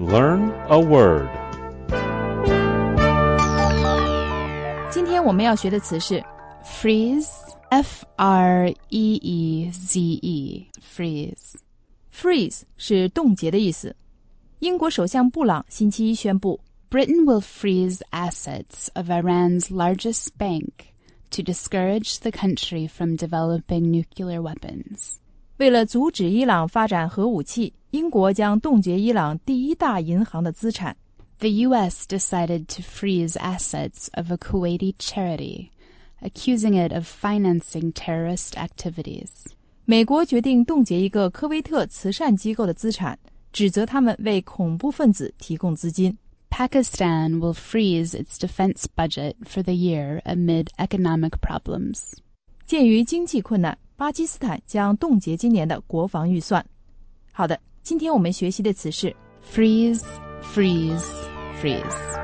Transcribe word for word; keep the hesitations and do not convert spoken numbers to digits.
Learn a word. 今天我们要学的词是 freeze, F R E E Z E, freeze. Freeze 是冻结的意思。英国首相布朗星期一宣布 Britain will freeze assets of Iran's largest bank to discourage the country from developing nuclear weapons. 为了阻止伊朗发展核武器，英国将冻结伊朗第一大银行的资产。The U S decided to freeze assets of a Kuwaiti charity, accusing it of financing terrorist activities. 美国决定冻结一个科威特慈善机构的资产，指责他们为恐怖分子提供资金。Pakistan will freeze its defense budget for the year amid economic problems. 鉴于经济困难，巴基斯坦将冻结今年的国防预算。好的，今天我们学习的词是 freeze, freeze, freeze.